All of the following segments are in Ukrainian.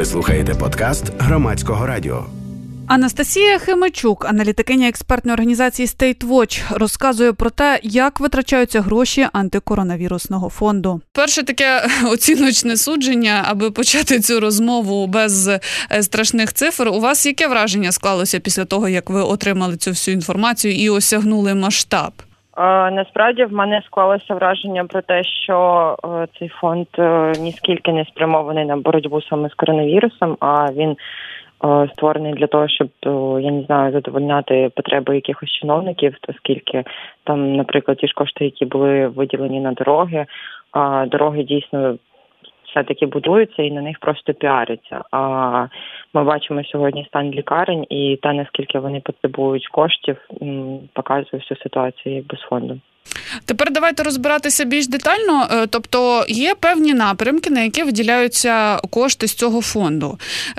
Ви слухаєте подкаст Громадського радіо. Анастасія Химичук, аналітикиня експертної організації State Watch, розказує про те, як витрачаються гроші антикоронавірусного фонду. Перше таке оціночне судження, аби почати цю розмову без страшних цифр. У вас яке враження склалося після того, як ви отримали цю всю інформацію і осягнули масштаб? Насправді в мене склалося враження про те, що цей фонд ніскільки не спрямований на боротьбу саме з коронавірусом, а він створений для того, щоб, я не знаю, задовольняти потреби якихось чиновників, оскільки там, наприклад, ті ж кошти, які були виділені на дороги, а дороги дійсно все-таки будуються і на них просто піаряться. А ми бачимо сьогодні стан лікарень і те, наскільки вони потребують коштів, показує всю ситуацію якби з фондом. Тепер давайте розбиратися більш детально. Тобто є певні напрямки, на які виділяються кошти з цього фонду.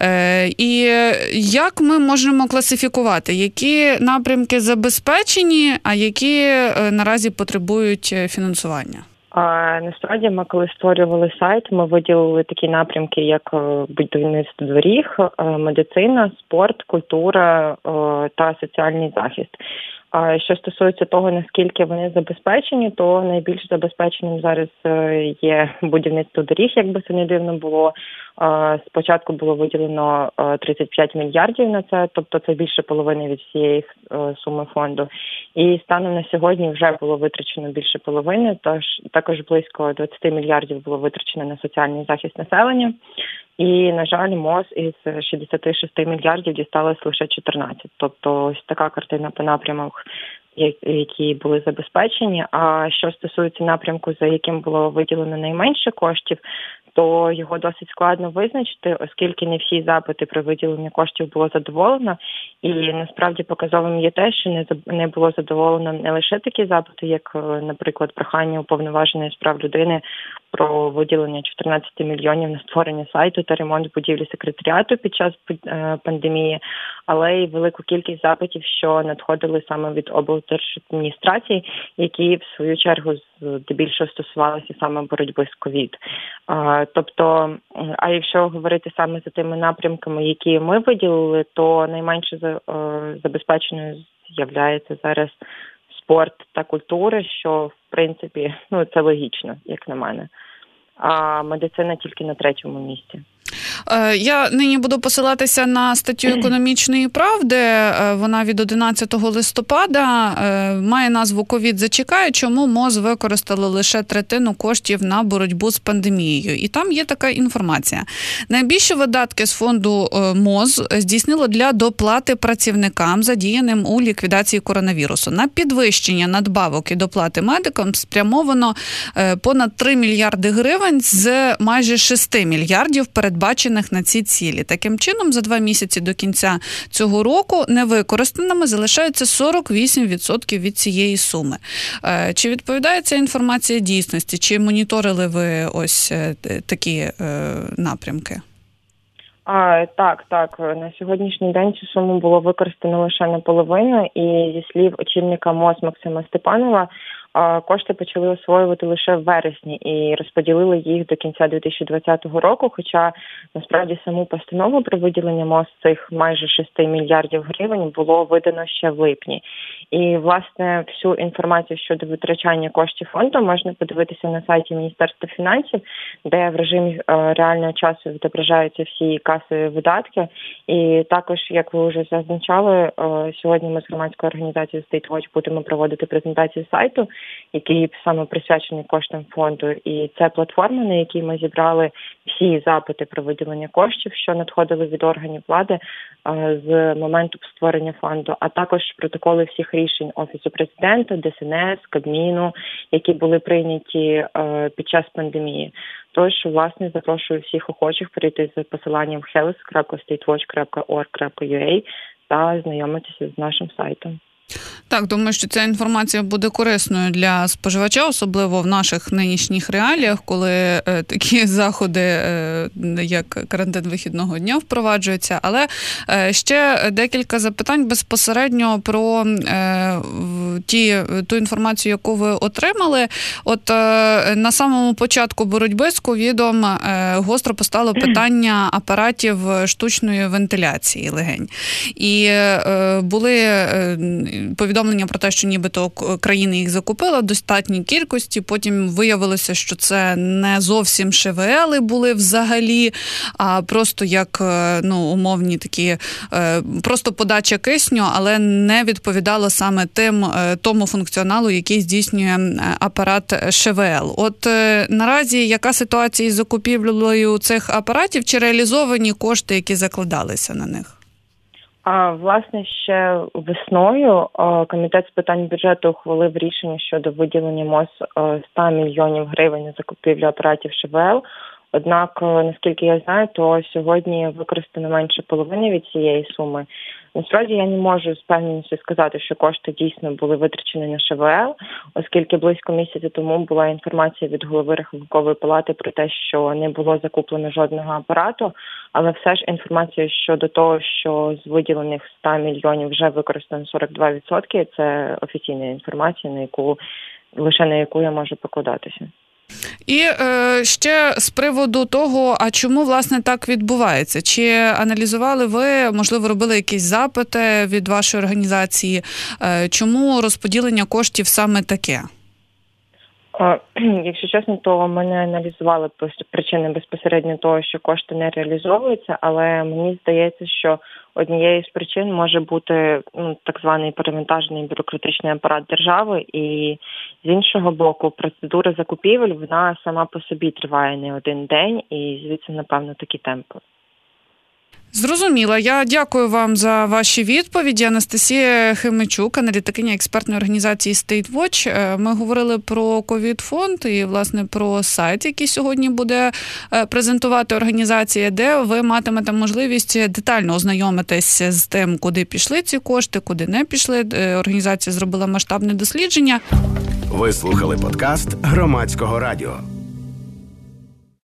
І як ми можемо класифікувати, які напрямки забезпечені, а які наразі потребують фінансування? Насправді ми, коли створювали сайт, ми виділили такі напрямки, як будівництво доріг, медицина, спорт, культура та соціальний захист. Що стосується того, наскільки вони забезпечені, то найбільш забезпеченим зараз є будівництво доріг, якби це не дивно було. Спочатку було виділено 35 мільярдів на це, тобто це більше половини від всієї суми фонду. І станом на сьогодні вже було витрачено більше половини, тож також близько 20 мільярдів було витрачено на соціальний захист населення. І, на жаль, МОЗ із 66 мільярдів дісталось лише 14. Тобто ось така картина по напрямах, які були забезпечені. А що стосується напрямку, за яким було виділено найменше коштів, то його досить складно визначити, оскільки не всі запити про виділення коштів було задоволено. І насправді показовим є те, що не було задоволено не лише такі запити, як, наприклад, прохання Уповноваженої з прав людини про виділення 14 мільйонів на створення сайту та ремонт будівлі секретаріату під час пандемії, але й велику кількість запитів, що надходили саме від облдержадміністрацій, які в свою чергу здебільшого стосувалися саме боротьби з ковід. Тобто, а якщо говорити саме за тими напрямками, які ми виділили, то найменше забезпеченою з'являється зараз спорт та культура, що, в принципі, це логічно, як на мене. А медицина тільки на 3-му місці. Я нині буду посилатися на статтю «Економічної правди». Вона від 11 листопада, має назву «Ковід зачекає. Чому МОЗ використало лише третину коштів на боротьбу з пандемією». І там є така інформація. Найбільші видатки з фонду МОЗ здійснило для доплати працівникам, задіяним у ліквідації коронавірусу. На підвищення надбавок і доплати медикам спрямовано понад 3 мільярди гривень з майже 6 мільярдів передбачених на ці цілі. Таким чином, за 2 місяці до кінця цього року невикористаними залишаються 48% від цієї суми. Чи відповідає ця інформація дійсності? Чи моніторили ви ось такі напрямки? Так. На сьогоднішній день цю суму було використано лише наполовину, і зі слів очільника МОЗ Максима Степанова, кошти почали освоювати лише в вересні і розподілили їх до кінця 2020 року, хоча насправді саму постанову про виділення МОЗ цих майже 6 мільярдів гривень було видано ще в липні. І, власне, всю інформацію щодо витрачання коштів фонду можна подивитися на сайті Міністерства фінансів, де в режимі реального часу відображаються всі касові видатки. І також, як ви вже зазначали, сьогодні ми з громадською організацією State Watch будемо проводити презентацію сайту, який саме присвячений коштам фонду. І це платформа, на якій ми зібрали всі запити про виділення коштів, що надходили від органів влади з моменту створення фонду, а також протоколи всіх рішень Офісу Президента, ДСНС, Кабміну, які були прийняті під час пандемії. Тож, власне, запрошую всіх охочих перейти за посиланням health.statewatch.org.ua та знайомитися з нашим сайтом. Так, думаю, що ця інформація буде корисною для споживача, особливо в наших нинішніх реаліях, коли такі заходи, як карантин вихідного дня, впроваджуються. Але ще декілька запитань безпосередньо про ту інформацію, яку ви отримали. От на самому початку боротьби з ковідом гостро постало питання апаратів штучної вентиляції легень. І були повідомлення про те, що нібито країни їх закупила в достатній кількості, потім виявилося, що це не зовсім ШВЛи були взагалі, а просто як умовні такі, просто подача кисню, але не відповідало саме тому функціоналу, який здійснює апарат ШВЛ. От наразі яка ситуація із закупівлею цих апаратів, чи реалізовані кошти, які закладалися на них? Власне, ще весною Комітет з питань бюджету ухвалив рішення щодо виділення МОЗ 100 мільйонів гривень на закупівлю апаратів ШВЛ. Однак, наскільки я знаю, то сьогодні використано менше половини від цієї суми. Насправді я не можу з певністю сказати, що кошти дійсно були витрачені на ШВЛ, оскільки близько місяця тому була інформація від голови Рахункової палати про те, що не було закуплено жодного апарату, але все ж інформація щодо того, що з виділених 100 мільйонів вже використано 42%, це офіційна інформація, лише на яку я можу покладатися. І ще з приводу того, а чому, власне, так відбувається? Чи аналізували ви, можливо, робили якісь запити від вашої організації? Чому розподілення коштів саме таке? Якщо чесно, то ми не аналізували причини безпосередньо того, що кошти не реалізовуються, але мені здається, що однією з причин може бути так званий перевантажений бюрократичний апарат держави, і з іншого боку, процедура закупівель, вона сама по собі триває не один день, і звідси, напевно, такі темпи. Зрозуміла. Я дякую вам за ваші відповіді. Анастасія Химичук, аналітикиня експертної організації State Watch. Ми говорили про ковід-фонд і, власне, про сайт, який сьогодні буде презентувати організація, де ви матимете можливість детально ознайомитись з тим, куди пішли ці кошти, куди не пішли. Організація зробила масштабне дослідження. Ви слухали подкаст Громадського радіо.